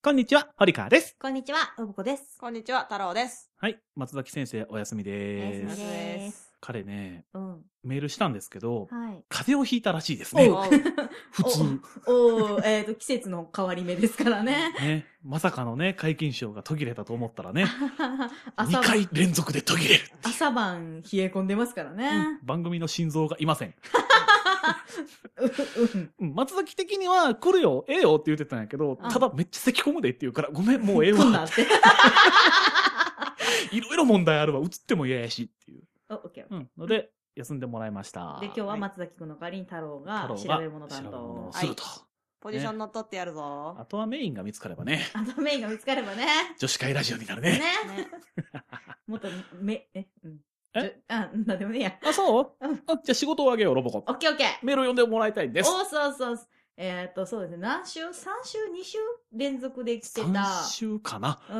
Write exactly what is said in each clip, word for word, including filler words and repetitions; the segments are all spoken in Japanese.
こんにちは、堀川です。 こんにちは、信子です。 こんにちは、太郎です。 はい、松崎先生お休みでお休みです。 彼ね、 うん、 メールしたんですけど、 はい、 風邪をひいたらしいですね。普通。 おお、えっと、季節の変わり目ですからね。 ね、まさかのね、皆勤賞が途切れたと思ったらね、にかい連続で途切れる。 朝晩冷え込んでますからね。 うん、番組の心臓がいません。うん、松崎的には来るよ、ええよって言ってたんやけど、ただめっちゃ咳込むでって言うから、ごめん、もうええわ。いろいろ問題あるわ、映っても嫌やしっていう。 お、オッケー。 うん、ので、休んでもらいました。 で、今日は松崎くんの代わりに太郎が調べ物担当。 すると。 ポジション乗っ取ってやるぞ。 あとはメインが見つかればね。 あとメインが見つかればね。 女子会ラジオになるね。 ね。もっと、め、え、うん。えあ、なんでもねえや。 あ、そううん。あ、じゃあ仕事をあげよう、ロボコン。 オッケーオッケー。 メール読んでもらいたいんです。 おそうそう。えっと、そうですね。何週 ?さん 週 に 週連続で来てた。 さん週かな。 うん。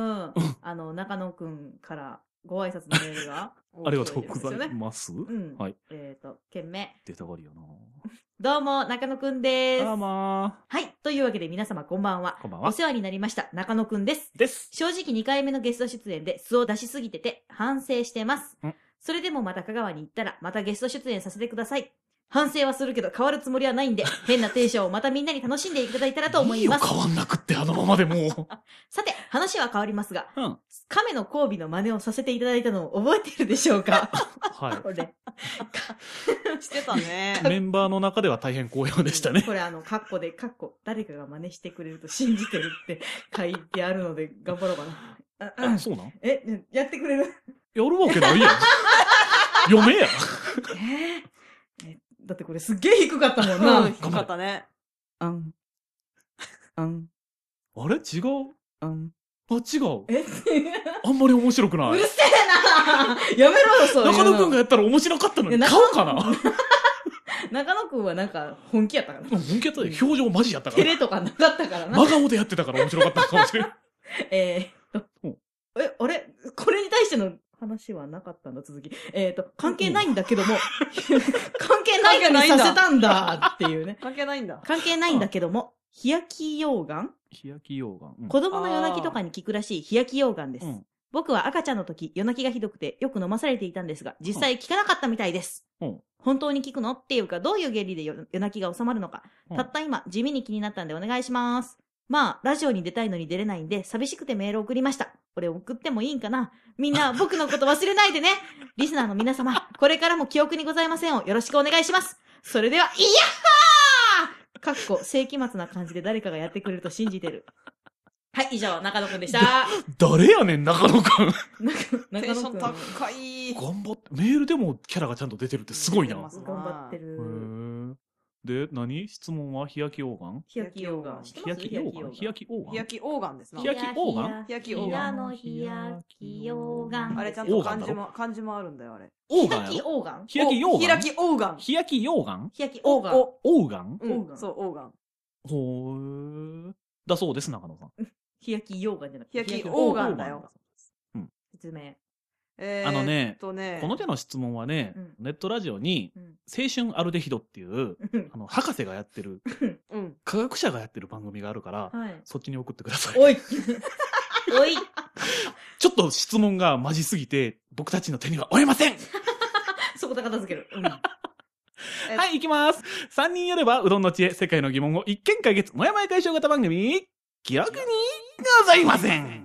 あの、中野くんからご挨拶のメールが。 ありがとうございます。 うん。 はい。 えっと、件名。 出たがりよな。 どうも、中野くんです。 どうも。 はい。というわけで皆様こんばんは。 こんばんは。 お世話になりました。中野くんです。 です。 正直にかいめのゲスト出演で素を出しすぎてて反省してます。それでもまた香川に行ったらまたゲスト出演させてください。反省はするけど変わるつもりはないんで、変なテンションをまたみんなに楽しんでいただいたらと思います。 いいよ、変わんなくってあのままでもう。 さて、話は変わりますが、 うん、 亀の交尾の真似をさせていただいたのを覚えているでしょうか？ はい。 これ。 してたね。 メンバーの中では大変好評でしたね。 これあの、カッコで、カッコ、誰かが真似してくれると信じてるって書いてあるので、頑張ろうかな。 あ、あそうなん？ え、ね、やってくれる？ やるわけないやん。読めや。 えー、だってこれすっげえ低かったもんな。 低かったね。 あん。あん。 あれ違うあん。 あ、違う。 えあんまり面白くない。 うるせえなやめろよ、そういうの。 中野くんがやったら面白かったのに、買おうかな。 中野くんはなんか本気やったから。 本気やったで、表情マジやったから。 照れとかなかったからな。 真顔でやってたから面白かったかもしれん。 えーっと。え、あれこれに対しての話はなかったんだ、続き。えっ、ー、と、関係ないんだけども、関係ないのにさせたんだっていうね。 関係ないんだ。 関係ないんだけども、日焼き溶岩日焼き溶岩、うん、 子供の夜泣きとかに効くらしい日焼き溶岩です。うん、僕は赤ちゃんの時、夜泣きがひどくてよく飲まされていたんですが、実際効かなかったみたいです。うん、本当に効くのっていうか、どういう原理で夜泣きが収まるのか、うん、たった今、地味に気になったんでお願いします。まあ、ラジオに出たいのに出れないんで、寂しくてメール送りました。これ送ってもいいんかな？みんな、僕のこと忘れないでね。リスナーの皆様、これからも記憶にございませんをよろしくお願いします。それでは、いやっはーかっこ、世紀末な感じで誰かがやってくれると信じてる。はい、以上、中野くんでした。 誰やねん、中野くん。 テンション高い。 頑張って、メールでもキャラがちゃんと出てるってすごいな。頑張ってる。 で、何質問は日焼き溶岩日焼き溶岩。 日焼き溶岩日焼き溶岩日焼き溶岩ですな。 日焼き溶岩日焼き溶岩。 の日焼き溶岩。 あれちゃんと漢字も、漢字もあるんだよ、あれ。 溶岩日焼き溶岩日焼き溶岩日焼き溶岩日焼き溶岩日焼き溶岩溶岩うん、そう、溶岩。 ほー。だそうです、中野さん。 日焼き溶岩じゃなくて。 日焼き溶岩だよ。 うん。説明。 あのね、この手の質問はね、ネットラジオに、青春アルデヒドっていう、あの、博士がやってる、科学者がやってる番組があるから、そっちに送ってください。 おいおいちょっと質問がマジすぎて、僕たちの手には負えませんそこで片付ける。 はい、行きます。三人よれば、うどんの知恵、世界の疑問を一見解決、もやもや解消型番組、記憶にございません。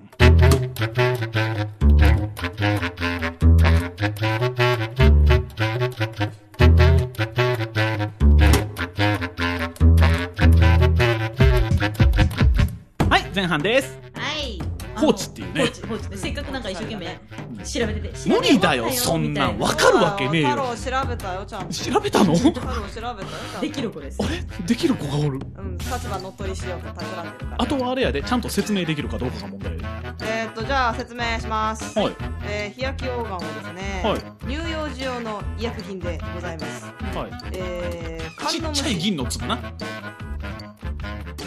はい、前半です。 はい。 放置っていうね。 放置、放置ね。せっかくなんか一生懸命調べてて。 無理だよ、そんなん。わかるわけねえよ。 太郎調べたよ、ちゃんと。 調べたの？ 太郎調べたよ。 できる子です。 あれ？できる子がおる。 うん、立場乗っ取りしようと企んでるから。 あとはあれやで、ちゃんと説明できるかどうかが問題。 えーっと、じゃあ説明します。 はい。 えー、日焼き溶岩はですね、 はい。 乳幼児用の医薬品でございます。 はい。 えー、 ちっちゃい銀の粒な。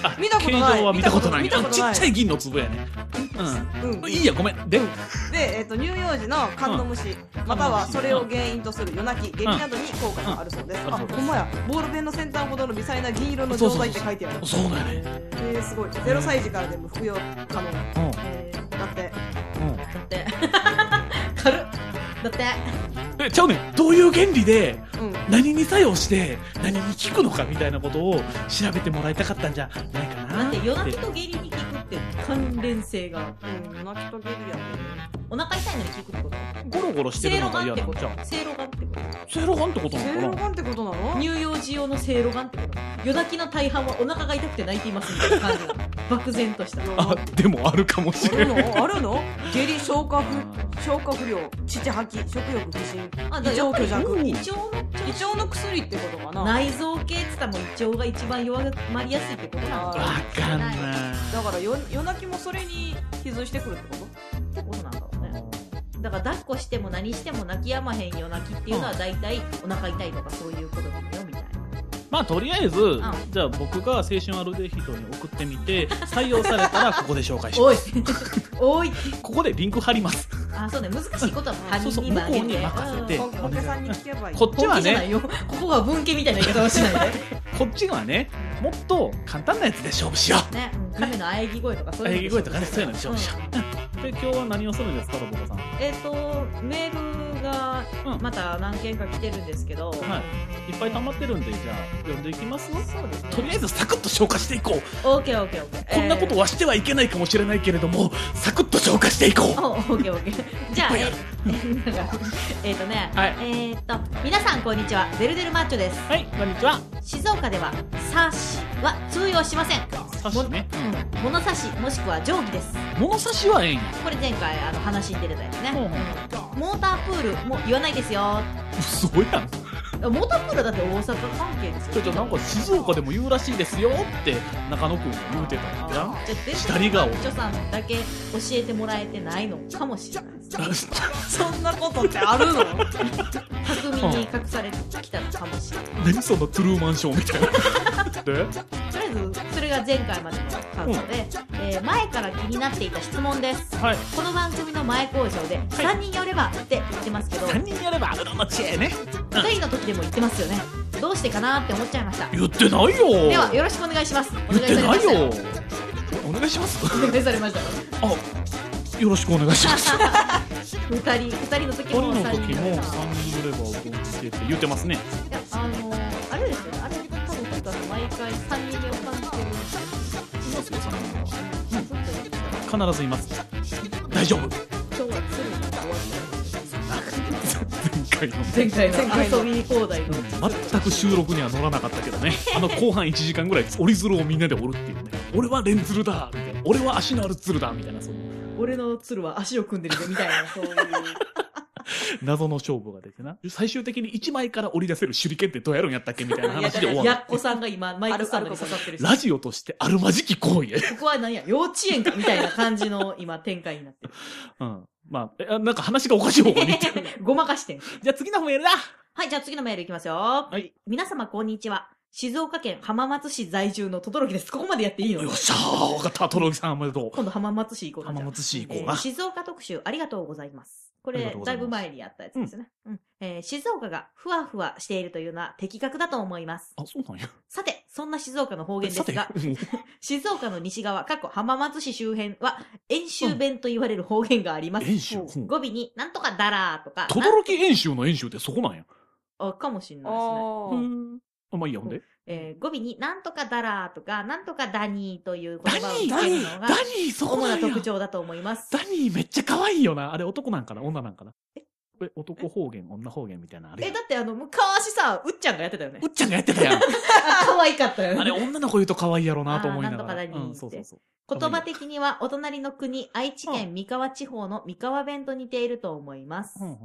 見たことない。 形状は見たことない。ちっちゃい銀の粒やね。うん。いいや、ごめん。で、 で、えっと、乳幼児のカンノムシ、またはそれを原因とする夜泣き、下痢などに効果があるそうです。あ、ほんまや。ボールペンの先端ほどの微細な銀色の錠剤って書いてある。 そうだよね。 えー、すごい。ゼロさい児からでも服用可能。えー、だって。 だって。軽っ。だって。 え、ちゃうねん。どういう原理で、何に作用して、何に効くのかみたいなことを調べてもらいたかったんじゃないかな。 だって夜泣きと下痢に効くって関連性が。 うん、夜泣きと下痢やね。 お腹痛いのに効くってことゴロゴロしてるのが嫌なんじゃん。 せいろがんってことせいろがんってことなのかな。 せいろがんってことなの。 乳幼児用のせいろがんってこと。夜泣きの大半はお腹が痛くて泣いていますみたいな感じなの。漠然とした。 あ、でもあるかもしれない。 あるの？あるの？下痢、消化不、消化不良、乳吐き、食欲不振、胃腸虚弱。 胃腸の胃腸の薬ってことかな。 内臓系って言ったらもう胃腸が一番弱まりやすいってことなのかわかんない。 だから夜泣きもそれに付随してくるってこと？ ってことなんだろうね。だから抱っこしても何しても泣き止まへん夜泣きっていうのは大体お腹痛いとかそういうことなのよみたいな。 まあとりあえず、うん、じゃあ僕が青春アルデヒドに送ってみて採用されたらここで紹介しますおいおいここでリンク貼ります。 あ、そうね、難しいことは他人に任せて、 本家さんに聞けばいい。 こっちはね、 ここが文系みたいな言い方をしないでこっちはね、もっと簡単なやつで勝負しようね。 亀の喘ぎ声とかそういうの喘ぎ声とかね、そういうので勝負しよう。で、今日は何をするんですか、ロボコさん。 えっとメールがまた何件か来てるんですけど、 いっぱい溜まってるんで、じゃあ読んでいきます。 そうですね。 とりあえずサクッと消化していこう。 オーケーオーケーオーケー。 こんなことはしてはいけないかもしれないけれども、サクッと消化していこう。 オーケーオーケー。じゃあええっとね、えっと皆さんこんにちは、デルデルマッチョです。 はい、こんにちは。 静岡ではサシは通用しません。 サシね。 うん。物差しもしくは定規です。 物差しはええんや。 これ前回あの話に出てたやつね。モータープールも言わないですよ。 すごいやん。 モータープールだって大阪関係ですよ。 ちょっとなんか静岡でも言うらしいですよって中野くんが言うてたんじゃん。 じゃあ下り顔女さんだけ教えてもらえてないのかもしれないです。 そんなことってあるの？ 巧みに隠されてきたかもしれない。 何そのトゥルーマンショーみたいな。でとりあえずそれが前回までの感想で、うん、えー、前から気になっていた質問です、はい、この番組の前工場でさんにん寄ればって言ってますけど、 さんにん寄ればうどんの知恵ね、 ふたりの時でも言ってますよね。どうしてかなって思っちゃいました。 言ってないよ。 ではよろしくお願いします。 言ってないよ。お願いします。 お願いされました。 あ、よろしくお願いします。 ふたり、ふたりの時もさんにん寄ればうどんの知恵って言ってますね。 いや、あのー、あれですよね、あれ多分ちょっと毎回さんにんでを感じてる。いますよ、さんにんは。うん、必ずいます。大丈夫。 今日は鶴が終わった前回の前回の遊び放題の全く収録には乗らなかったけどね。あの後半いちじかんぐらい折り鶴をみんなで折るっていうね。俺は連鶴だみたいな、俺は足のある鶴だみたいな、そう。 俺の鶴は足を組んでるぜみたいな、そういう謎の勝負が出てな、最終的にいちまいから折り出せる手裏剣ってどうやるんやったっけみたいな話で終わる。 やっこさんが今マイクスタンドに刺さってるし、 ラジオとしてあるまじき行為。 ここは何や幼稚園かみたいな感じの今展開になってる。 うん。まあ、なんか話がおかしい方向に行ってる。 ごまかしてん。 じゃあ次のメールだ。 はい、じゃあ次のメールいきますよ。 はい。 皆様こんにちは。静岡県浜松市在住の轟です。ここまでやっていいの？ よっしゃー、わかった。轟さんおめでとう。 今度浜松市行こう。 浜松市行こうな、えー。 静岡特集ありがとうございます。これ、だいぶ前にやったやつですね。うん。うん、えー、静岡がふわふわしているというのは的確だと思います。 あ、そうなんや。 さて、そんな静岡の方言ですが、静岡の西側、過去浜松市周辺は、遠州弁と言われる方言があります。 遠州、 うん、語尾になんとかだらーとか。 轟遠州の遠州ってそこなんや。 あ、かもしんないですね。うん。 あ、まあいいや、ほんで。 えー、語尾になんとかだらーとか、なんとかダニーという言葉をつけるのが、 ダニー、そこ主な特徴だと思います。 ダニーめっちゃ可愛いよな。あれ男なんかな女なんかな。ええ、男方言、女方言みたいなあれ。 え、だってあの、昔さ、うっちゃんがやってたよね。 うっちゃんがやってたやん。 可愛かったよね。 あれ女の子言うと可愛いやろうなと思いながら。 なんとかダニーって、うん、 そうそうそう。 言葉的にはお隣の国、愛知県三河地方の三河弁と似ていると思います。うんうんうん、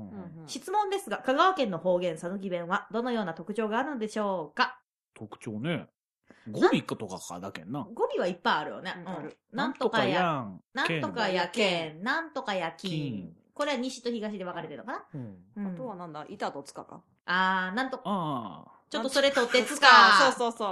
質問ですが、香川県の方言、さぬき弁はどのような特徴があるのでしょうか？ 特徴ね。語尾とかかだけんな。 語尾はいっぱいあるよね。うん、なんとかや、なんとかやけん、なんとかやきん。これは西と東で分かれてるのかな、うんうん、あとはなんだ、板とつかか。 あー、なんと、 あちょっとそれとってつか。 そうそうそう。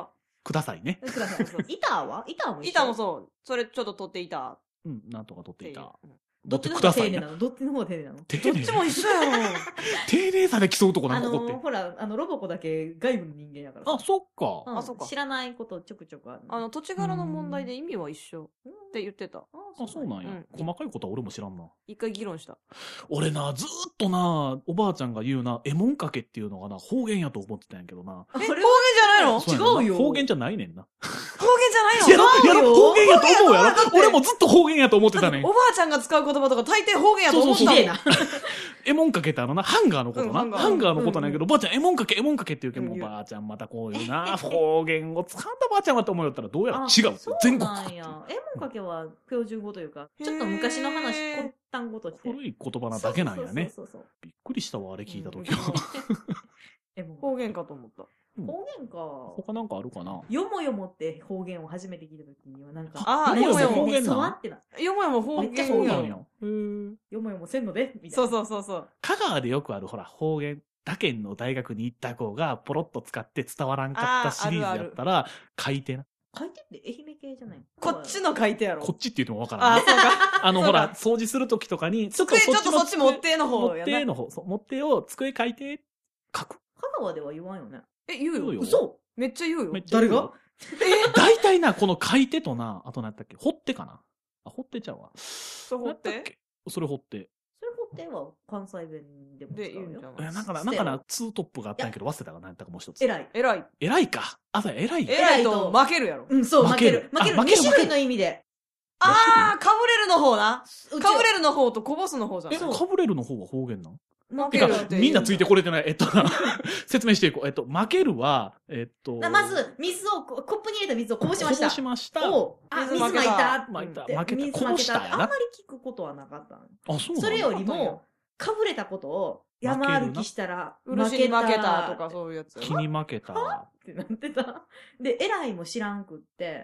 くださいね。 ください。板は板も一緒。 板もそう。それちょっと取っていた。 うん、なんとか取っていた。 どっちの方が丁寧なの？どっちの方が丁寧なの？どっちも一緒やろ。 丁寧さで競うとこなんかここって。 あの、ほら、あの、ロボコだけ外部の人間やから。 あ、そっか。 あ、そっか。知らないことちょくちょくある。 あの、土地柄の問題で意味は一緒って言ってた。 あ、そうなんや。細かいことは俺も知らんな。 一回議論した。 俺な、ずーっとな、おばあちゃんが言うな、えもんかけっていうのがな、方言やと思ってたんやけどな。 え、方言じゃないの？ 違うよ。 方言じゃないねんな。 方言じゃないの？ いや、やろ、方言やと思うやろ。俺もずっと方言やと思ってたねん。 おばあちゃんが使う言葉とか大抵方言やと思ったもん。 そうそうそう。 えもんかけってあのな、ハンガーのことな。うん、ハンガーのことなんやけど、うん、ばあちゃんえもんかけ、えもんかけって言うけど、うん、ばあちゃんまたこういうな、方言を使ったばあちゃんはと思うよったらどうやら違う。全国。 そうなんや。えもんかけは標準語というか、ちょっと昔の話、単語として。 古い言葉なだけなんやね。びっくりしたわ、あれ聞いたときは。 方言かと思った。 方言か。 他なんかあるかな？ よもよもって方言を初めて聞いたときにはなんか、 ああ、よもよも方言なの？ よもよも方言そうなんや。 よもよもせんのでみたいな。 そうそうそうそう。 香川でよくあるほら方言。他県の大学に行った子がポロッと使って伝わらんかったシリーズやったら、書いてな。 書いてって愛媛系じゃない？ こっちの書いてやろ。 こっちって言ってもわからない。あ、そうか。あの、ほら、掃除するときとかに、 ちょっとそっち、そっち持っての方やな。持っての方。そう、持ってを机書いて、書く。 香川では言わんよね。 え、言うよ。 嘘？ めっちゃ言うよ。 誰が？ え大体な、この書いてとな、あと何やったっけ？ほってかな？あ、ほってちゃうわ。 それほってそれほって。 それほっては関西弁でも使うよ。 いや、なんかな、なんかな、ツートップがあったんやけど忘れたかな、何やったかもう一つ。 偉い。 偉い。 偉いか。あ、そうや、偉い。 偉いと負けるやろ。 うん、そう、負ける。負ける。に種類の意味で。 あー、かぶれるの方な。かぶれるの方とこぼすの方じゃん。 え、かぶれるの方は方言なん？ 負けるって。 みんなついてこれてない。えっと、説明していこう。えっと、負けるは、えっと。 まず、水を、コップに入れた水をこぼしました。 こぼしました。 おあ、水巻いた。 巻いた。負けた。こぼしたやな。 あんまり聞くことはなかった。 あ、そうなんだ。 それよりも、かぶれたことを山歩きしたら、 漆に負けたとかそういうやつ。 木に負けた。 ってなってた。で、偉いも知らんくって、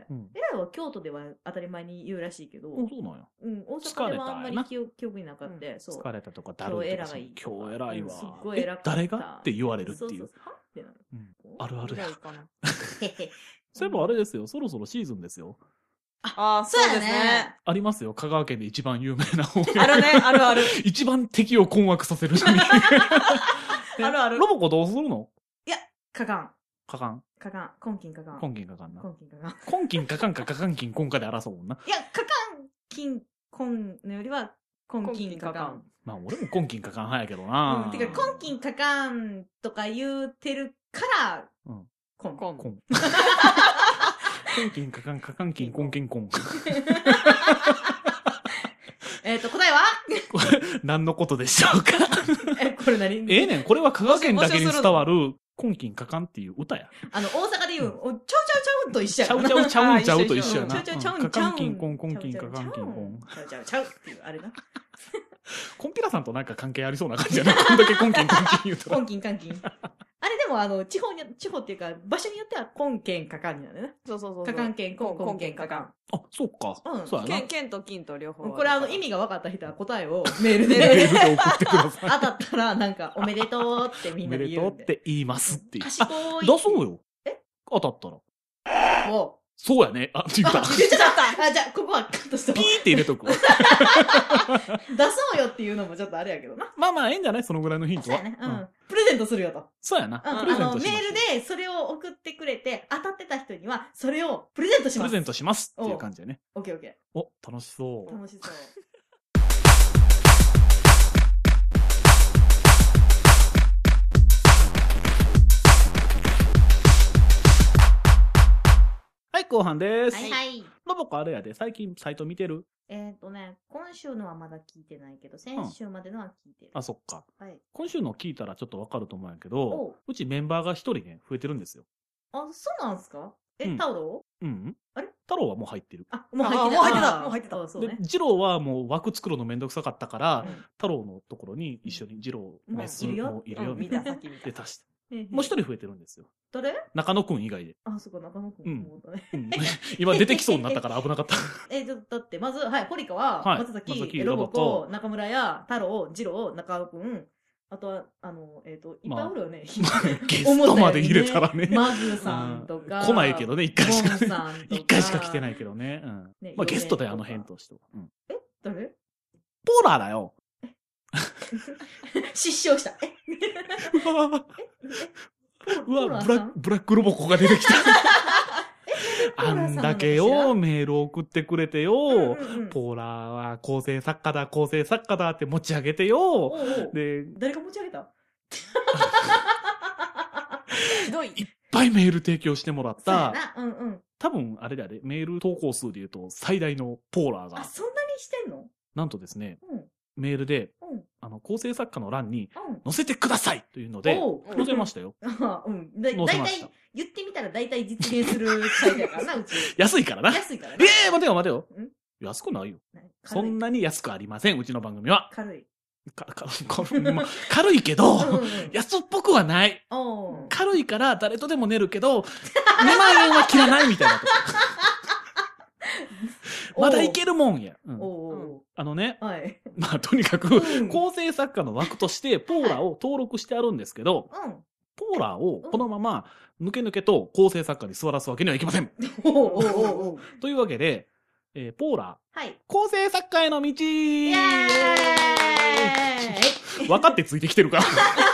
偉いは京都では当たり前に言うらしいけど、 そうなんや。 うん、大阪ではあんまり記憶になかった。 疲れたとかだるいとか。今日偉い。今日偉いわ。 すっごい偉かった。 誰がって言われるっていう。あるあるや。そういえばあれですよ、そろそろシーズンですよ。 ああ、そうですね。 ありますよ。香川県で一番有名な方言。 あるね、あるある。 一番敵を困惑させる。 あるある。 ロボコどうするの？ いや、かかん。 かかん。 かかん。根金かかん。 根金かかんな。 根金かかん。 根金かかんかかかん金根かで争うもんな。 いや、かかん金根のよりは根金かかん。 まあ俺も根金かかん派やけどな。 うん。てか、根金かかんとか言うてるから、うん。根。 根。根金かかんかかん金根金根。 えっと、答えは何のことでしょうか？ え、これ何？ ええねん。これは香川県だけに伝わる根金かかんっていう歌や。 あの、大阪で言う、ちゃうちゃうちゃうと一緒やな。ちゃうちゃうちゃうちゃうと一緒やな。 ちゃうちゃうちゃうかかん金根、根金かかん金根。 ちゃうちゃうちゃうっていう、あれな。 コンピラさんとなんか関係ありそうな感じやな。こんだけ根金根金言うと。 根金根金。あれでもあの、地方に、地方っていうか、場所によっては根県かかんになるね。 そうそうそう。 かかん県、根県かかん。 あ、そうか。 うん。 そうやな。 県、県と金と両方。 これあの、意味が分かった人は答えをメールで。 メールで送ってください。 当たったら、なんか、おめでとうってみんなで言う。 おめでとうって言いますっていう。 賢い。 だそうよ。 え当たったら。 おそうやね。あ、言った。 言っちゃったあ、じゃあ、ここはカットした。 ピーって入れとくわ。出そうよっていうのもちょっとあれやけどな。 まあまあ、ええんじゃないそのぐらいのヒントは。 そうやね。うん。プレゼントするよと。 そうやな。 プレゼントします。あの、メールでそれを送ってくれて、当たってた人には、それをプレゼントします。 プレゼントしますっていう感じでね。 オッケーオッケー。お、楽しそう。 楽しそう。 はい、後半です。 はいはい。 ロボコあれやで、最近サイト見てる？ えっとね、今週のはまだ聞いてないけど、先週までのは聞いてる。 うん、あ、そっか。 はい。 今週の聞いたらちょっとわかると思うんやけど、うちメンバーが一人ね、増えてるんですよ。 あ、そうなんすか？え、うん、タロウ？ うん。 あれ？ 太郎はもう入ってる。 あ、もう入ってた。 もう入ってた。もう入ってた。 そうね。 で、ジローはもう枠作るのめんどくさかったから、うん、太郎のところに一緒にジロー、メスもいるよ、みたいな。で、足して。もう一人増えてるんですよ。 誰？ 中野くん以外で。 あ、そこ中野くん思ったね。 うん。今出てきそうになったから危なかった。 え、だって、まず、はい、堀川、松崎、ロボコ、中村屋、太郎、二郎、中尾くん、 あとは、あの、えっ、ー、と、いっぱいおるよね。 まあ、ゲストまで入れたらね。 マグさんとか。 来ないけどね、一回しか。一回しか来てないけどね。うん。ねまあ、ゲストであの辺としては。うん、 え誰ポーラーだよ。 失笑した。えうわうわブラ、ブラックロボコが出てきた。あんだけよ、メール送ってくれてよ、うんうんうん、ポーラーは構成作家だ、構成作家だって持ち上げてよ。おうおうで、誰が持ち上げたひどい。 いっぱいメール提供してもらった。 うんうん、 多分、あれだね、メール投稿数で言うと最大のポーラーが。 あ、そんなにしてんの？ なんとですね、 うん、 メールで、うん、あの、構成作家の欄に載せてくださいというので、載せましたよ。 うん。だいたい言ってみたら大体実現するサイトやからな、うち。 安いからな。 安いからね。 ええー、待てよ待てよ。安くないよ。そんなに安くありません、うちの番組は。 軽い。 かか軽い、ま、軽いけど、うんうん、安っぽくはない。軽いから誰とでも寝るけど、にまんえんは切らないみたいなとこ。まだいけるもんや。うん、あのね、はい、まあとにかく、うん、構成作家の枠としてポーラーを登録してあるんですけど、うん、ポーラーをこのまま抜け抜けと構成作家に座らすわけにはいきません。というわけで、えー、ポーラー、はい、構成作家への道イエーイ分かってついてきてるから。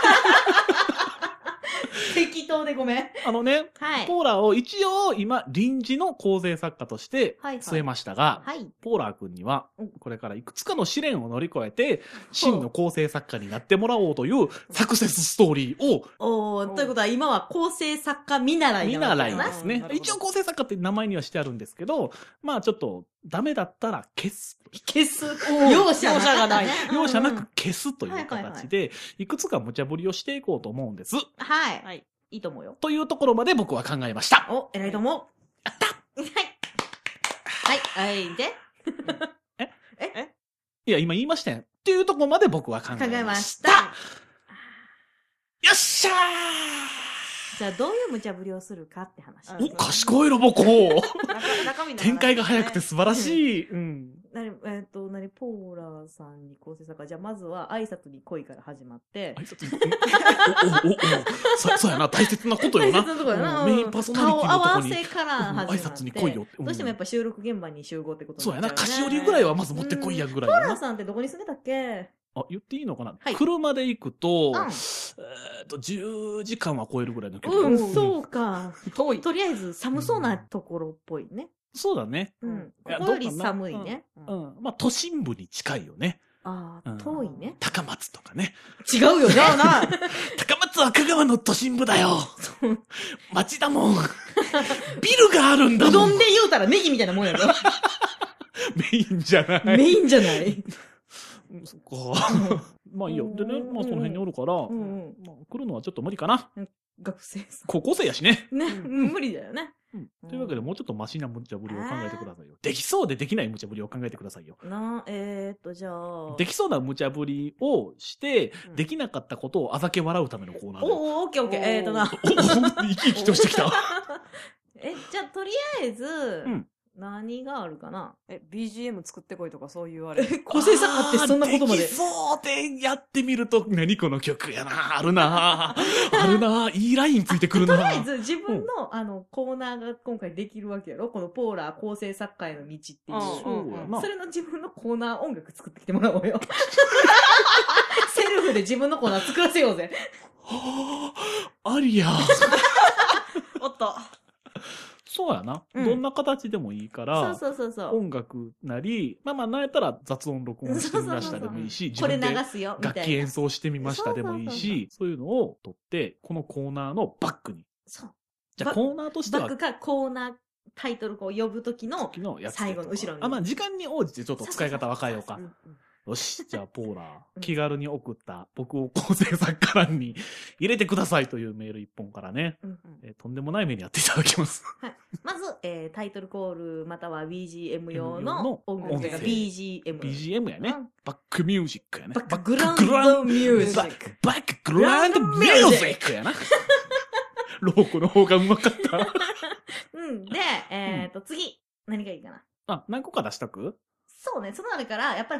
適当でごめん。 あのね、はい、ポーラーを一応今臨時の構成作家として据えましたが、はいはい、ポーラー君にはこれからいくつかの試練を乗り越えて真の構成作家になってもらおうというサクセスストーリーを。 おー、ということは今は構成作家見習い見習いですね。一応構成作家って名前にはしてあるんですけど、まあちょっとダメだったら消す。 消す。容赦がない。 容赦なく消すという形で、いくつか無茶ぶりをしていこうと思うんです。 はい。はい。いいと思うよ。 というところまで僕は考えました。 お、偉いと思う。 やったはい。はい。はい。でええいや、今言いましたよ。っていうところまで僕は考えました。考えました。よっしゃーじゃあどういう無茶ぶりをするかって話。 お、賢いロボコー展開が早くて素晴らしい。うん。 なに、えっと、なに、ポーラーさんに構成作家。じゃあまずは挨拶に来いから始まって。挨拶に来いお、お、お、お、そ、そうやな、大切なことよな。大切なとこやな。メインパーソナリティのとこに。顔合わせから始まって。挨拶に来いよって。 どうしてもやっぱ収録現場に集合ってことになっちゃうね。そうやな、菓子折りぐらいはまず持ってこいやぐらい。 ポーラーさんってどこに住んでたっけ？ あ、言っていいのかな、はい、車で行くと、うん、えっと、じゅうじかんは超えるぐらいの距離。 うん、そうか。遠い。とりあえず寒そうなところっぽいね。 そうだね。 うん。ここより寒いね。 うん。うん、まあ、都心部に近いよね。 ああ、遠いね。 高松とかね。 違うよね。違うな。 高松は香川の都心部だよ。町だもん。ビルがあるんだもん。 うどんで言うたらネギみたいなもんやろ。 メインじゃない。 メインじゃない。 そっか。まあいいよ。でね、まあその辺におるから、うんまあ、来るのはちょっと無理かな。 学生さん。 高校生やしね。 ね、無理だよね。 というわけで、もうちょっとマシな無茶ぶりを考えてくださいよ。できそうでできない無茶ぶりを考えてくださいよ。 な、えーっと、じゃあ。 できそうな無茶ぶりをして、できなかったことをあざけ笑うためのコーナーで。 おー、オッケーオッケー。えーっとな。 生き生きとしてきた。 え、じゃあとりあえず、うん何があるかなえ、ビージーエム 作ってこいとかそういうあれ。 構成作家ってそんなことまで。 できそうでやってみると、何この曲やな。あるな。あるな。いいラインついてくるな。 とりあえず自分の、うん、あの、コーナーが今回できるわけやろこのポーラー構成作家への道っていう。 そうやな。 それの自分のコーナー音楽作ってきてもらおうよ。セルフで自分のコーナー作らせようぜ。 はあ、ありや。 おっと。 そうやな、うん。どんな形でもいいから、 そうそうそうそう音楽なり、まあまあ、なんやったら雑音録音してみましたでもいいし、 これ流すよみたいな。 楽器演奏してみましたでもいいし、そういうのを撮って、このコーナーのバックに。 そう。 じゃあコーナーとしては。 バックかコーナータイトルを呼ぶときの最後の後ろに。 あ、まあ時間に応じてちょっと使い方分かえようか。よし、じゃあポーラー、気軽に送った僕を構成作家欄に入れてくださいというメール一本からね、うんうんえー、とんでもない目にやっていただきます。 はい、まず、えー、タイトルコールまたは ビージーエム 用の音楽が ビージーエム。 ビージーエム やね、うん。バックミュージックやね。 バックグラウンドミュージック。 バックグラウンドミュージックやな。ローコの方がうまかった。 うん。で、えっ、ー、と、次、何がいいかな。 あ、何個か出しとく？ そうね、そのあれから、やっぱりほら、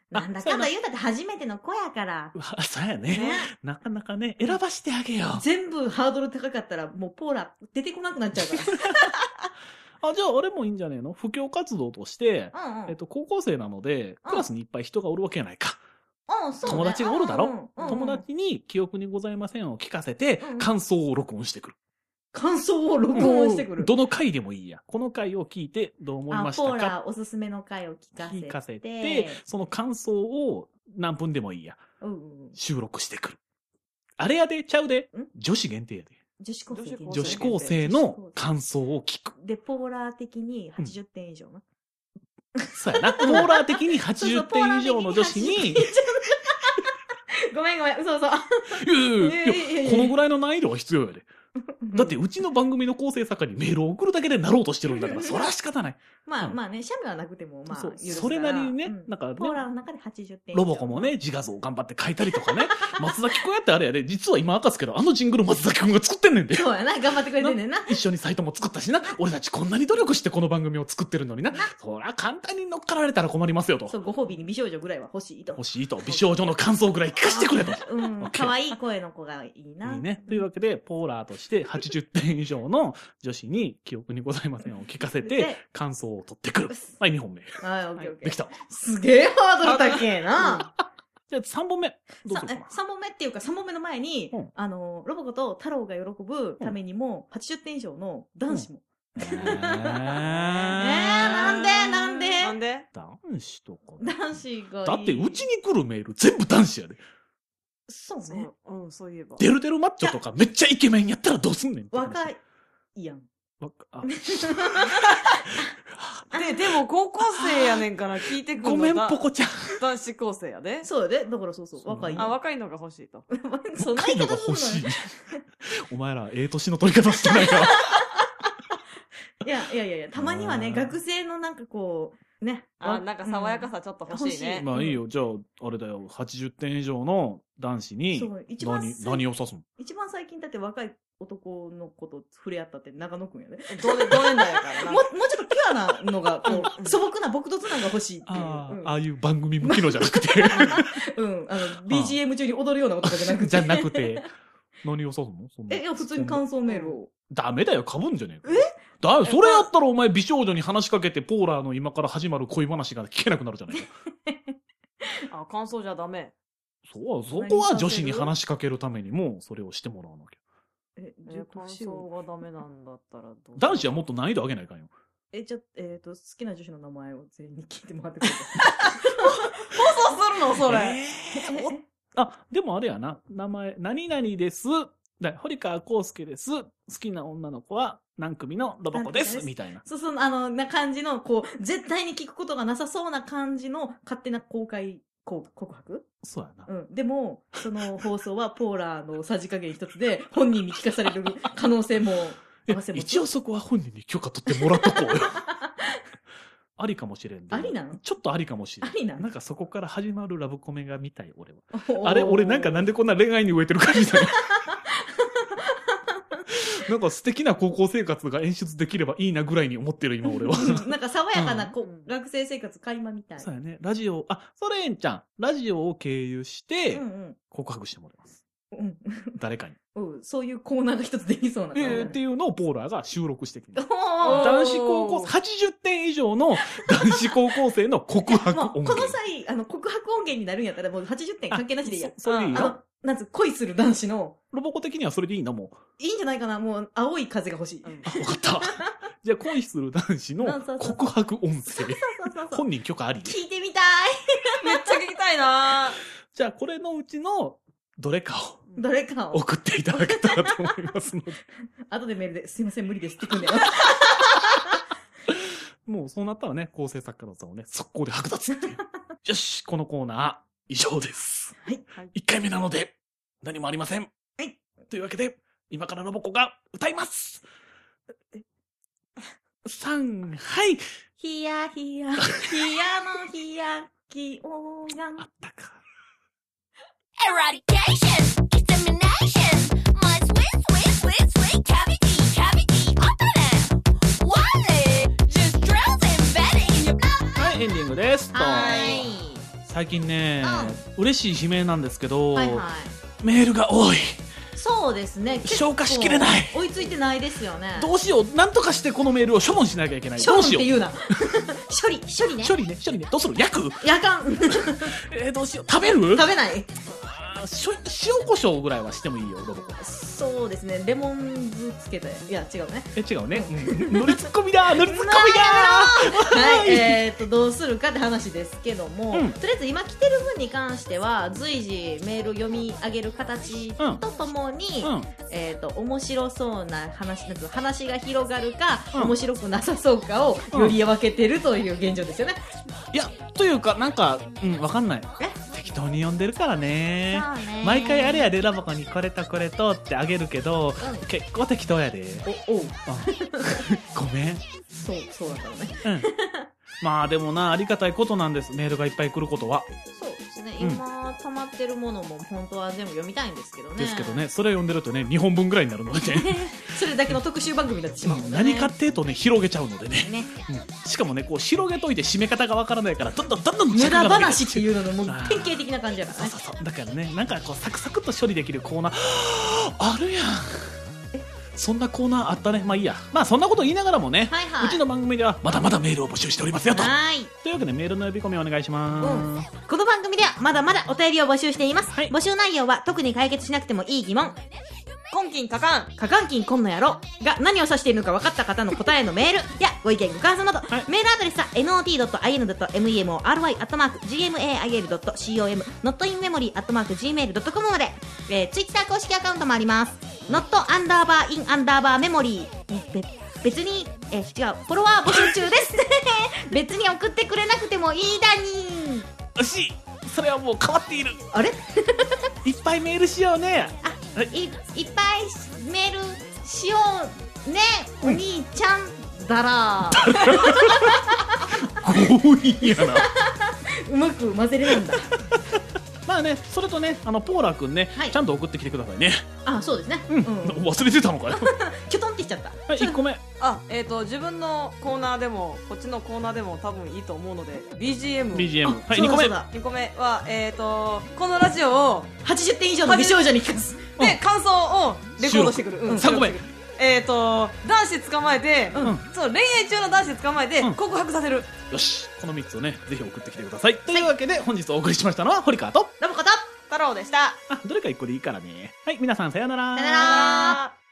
なんだかんだ言うたって初めての子やから。 そうやね。なかなかね、選ばしてあげよう。 全部ハードル高かったら、もうポーラ出てこなくなっちゃうから。 あ、じゃああれもいいんじゃねえの？布教活動として、うんうん、えっと、高校生なので、クラスにいっぱい人がおるわけやないか。 うん、そうね、 友達がおるだろ、うんうんうん、友達に記憶にございませんを聞かせて、うんうん、感想を録音してくる。 感想を録音してくる。 どの回でもいいや。この回を聞いてどう思いましたか。 ポーラおすすめの回を聞かせて。 聞かせて、その感想を何分でもいいや。 うんうん、 収録してくる。あれやで、ちゃうで。女子限定やで。 女子高生女子高生の感想を聞く。 で、ポーラー的にはちじゅってん以上な。 うん、そうやな。ポーラー的にはちじゅってん以上の女子に。 ごめんごめん、嘘嘘。いやいやいや、このぐらいの難易度は必要やで。だってうちの番組の構成作家にメールを送るだけでなろうとしてるんだからそら仕方ない。 まあまあね、シャミはなくてもまあそうそれなりにね、なんかね、 ポーラーの中ではちじゅってん。 ロボコもね自画像を頑張って書いたりとかね。松崎くんやってあれやで、実は今明かすけどあのジングル松崎くんが作ってんねんで。 そうやな、頑張ってくれてんねんな。 一緒にサイトも作ったしな。俺たちこんなに努力してこの番組を作ってるのにな。そりゃ簡単に乗っかられたら困りますよと。 そう、ご褒美に美少女ぐらいは欲しいと。 欲しいと。美少女の感想ぐらい聞かせてくれと。 うん、可愛い声の子がいいな。 いいね。というわけでポーラーとしてはちじゅってん以上の女子に記憶にございませんを聞かせて感想を取ってくる。はい、にほんめ。 はい、オッケーオッケー。 できた。 すげえハードル高えな。 じゃあさんぼんめ。どうするかな。 さんぼんめっていうかさんぼんめの前に、うん、あの、ロボコと太郎が喜ぶためにも、はちじゅってん以上の男子も。うん、えー、えー、なんでなんでなんで男子とか。 男子がいい。 だってうちに来るメール全部男子やで。 そうね。 うん、そういえば。 デルデルマッチョとかめっちゃイケメンやったらどうすんねん。 若い。いやん。 若あで、でも高校生やねんから聞いてくるの。 ごめん、ポコちゃん。 男子高生やで。 そうやで。だからそうそう。若い。 あ、若いのが欲しいと。 若いのが欲しい。お前ら、ええ年の取り方してないから。 いや、いやいやいや、たまにはね、学生のなんかこう、ね。 あ、なんか爽やかさちょっと欲しいね。 まあいいよ。じゃあ、あれだよ。はちじゅってん以上の男子に、何、何を指すの？ 一番最近だって若い男の子と触れ合ったって長野くんやね。 どう、どう年代やからな。 もう、もうちょっとピュアなのが、こう、素朴な朴突なのが欲しいっていう。 ああ、ああいう番組向きのじゃなくて。 うん、あの、ビージーエム 中に踊るような男じゃなくて。 じゃなくて。何を指すの？ え、いや、普通に感想メールを。 ダメだよ、被んじゃねえか。 えだ、それやったらお前美少女に話しかけて、ポーラーの今から始まる恋話が聞けなくなるじゃないか。 あ、感想じゃダメ。 そう、そこは女子に話しかけるためにも、それをしてもらわなきゃ。 え、じゃあ感想がダメなんだったらどう？ 男子はもっと難易度上げないかんよ。 え、じゃあ、えっと、好きな女子の名前を全員に聞いてもらってください。 放送するのそれ。えー、あ、でもあれやな。名前、何々です。だ堀川康介です。好きな女の子は何組のロボコです。みたいな。 そうそう、あの、な感じの、こう、絶対に聞くことがなさそうな感じの勝手な公開告白？ そうやな。 うん。でも、その放送はポーラーのさじ加減一つで、本人に聞かされる可能性も合わせます。 一応そこは本人に許可取ってもらっとこうよ。ありかもしれん。 ありなの？ ちょっとありかもしれん。 ありなの？ なんかそこから始まるラブコメが見たい、俺は。あれ俺なんかなんでこんな恋愛に飢えてる感じだよ。なんか素敵な高校生活が演出できればいいなぐらいに思ってる今俺は。 なんか爽やかなこ、うん、学生生活垣間みたい。 そうやね。ラジオ、あ、それえんちゃん。ラジオを経由して、告白してもらいます。うん、誰かに、 うん。そういうコーナーが一つできそうな、 ね。えー、っていうのをポーラーが収録してきます。男子高校生、はちじゅってん以上の男子高校生の告白音源。 この際、あの、告白音源になるんやったらもうはちじゅってん関係なしでいいや。 そ, それでいいよ。 なんつ恋する男子の。 ロボコ的にはそれでいいな、もう。 いいんじゃないかな、もう、青い風が欲しい。うん、 あ、わかった。じゃあ、恋する男子の告白音声。本人許可あり。 聞いてみたい。 めっちゃ聞きたいな。 じゃあ、これのうちのどれかを。 どれかを。 送っていただけたらと思いますので。 後でメールで、すいません、無理ですってくんだよ。 もう、そうなったらね、構成作家のさんをね、速攻で剥奪っていう。よし、このコーナー、以上です。 はい。 いっかいめなので、何もありません。 はい。 というわけで、今からロボコが歌います。さん、はい。 ひやひや、ひやのひやきおがん。 あったか。 Eradication, extermination, my sweet, sweet, sweet, sweet cavity, cavity, open it. Wallet, just drills embedded in your blood. はい、エンディングです。 はい。 最近ね、うん、嬉しい悲鳴なんですけど、はいはい、メールが多い。 そうですね。 消化しきれない。 追いついてないですよね。 どうしよう。なんとかしてこのメールを処分しなきゃいけない。 処分って言うな。処理、処理ね。 処理ね、処理ね。どうする？焼く？ 焼かん。 えー、どうしよう。食べる？ 食べない。 塩コショウぐらいはしてもいいよ、ロボコ。 そうですね。レモン酢つけて。いや、違うね。 え、違うね。乗りツッコミだ乗りツッコミだはい、えーっと、どうするかって話ですけども、うん、とりあえず今来てる分に関しては、随時メール読み上げる形とともに、うん、えーっと、面白そうな話、なんか話が広がるか、うん、面白くなさそうかをより分けてるという現状ですよね。 いや、というか、なんか、うん、わかんない。え適当に読んでるからね。毎回あれやでラボコにこれとこれとってあげるけど、うん、結構適当やで。 おおうごめん。 そうそうだったのね。 うん。まあでもな、ありがたいことなんです。メールがいっぱい来ることは。 そうですね。今、うん、溜まってるものも本当は全部読みたいんですけどね。 ですけどね、それ読んでるとね、にほんぶんぐらいになるのでね。 それだけの特集番組になってしまうので、ね、 何かっていうとね、広げちゃうのでね。ね、うん、しかもね、こう広げといて締め方がわからないから、どんどんどんどん無駄話っていうののもう典型的な感じやからね。 そうそうそう。だからね、なんかこうサクサクっと処理できるコーナーあるやん。そんなコーナーあったね。まあいいや。まあそんなこと言いながらもね、はいはい、うちの番組ではまだまだメールを募集しておりますよと。はい。というわけでメールの呼び込みをお願いします、うん。 この番組ではまだまだお便りを募集しています。はい、募集内容は特に解決しなくてもいい疑問。 根金かかん。 かかん金こんのやろが何を指しているのか分かった方の答えのメールやご意見ご感想など、はい、メールアドレスは ノーティードットアイエヌドットメモリー アットマーク ジーエムエーアイエルドットコム ノットインメモリー アットマーク ジーメールドットコム まで、えー、ツイッター公式アカウントもあります。ノットアンダーバーインアンダーバーメモリー。別に、えー、違う、フォロワー募集中です。別に送ってくれなくてもいいだにー。惜しい。それはもう変わっている。 あれいっぱいメールしようね。 あ、い、いっぱいメールしようね、お兄ちゃんだら強引やな。 うまく混ぜれるんだ。 まあね、それとね、あのポーラ君ね、はい、ちゃんと送ってきてくださいね。 あ、そうですね。 うん、うん、忘れてたのかよ。 キョトンってしちゃった。 はい、いっこめ。 あ、えっ、ー、と自分のコーナーでもこっちのコーナーでも多分いいと思うので ビージーエム。 ビージーエム。はい、にこめ。 にこめはえっ、ー、とこのラジオをはちじゅってん以上の美少女に聞かす。 で、感想をレコードしてくる。 うん、さんこめ。 えーと男子捕まえて、うん、そう恋愛中の男子捕まえて、うん、告白させる。 よし、このみっつをねぜひ送ってきてください。というわけで本日お送りしましたのは堀川とラブコと太郎でした。 あ、どれかいっこでいいからね。はい、皆さんさよなら。 さよなら。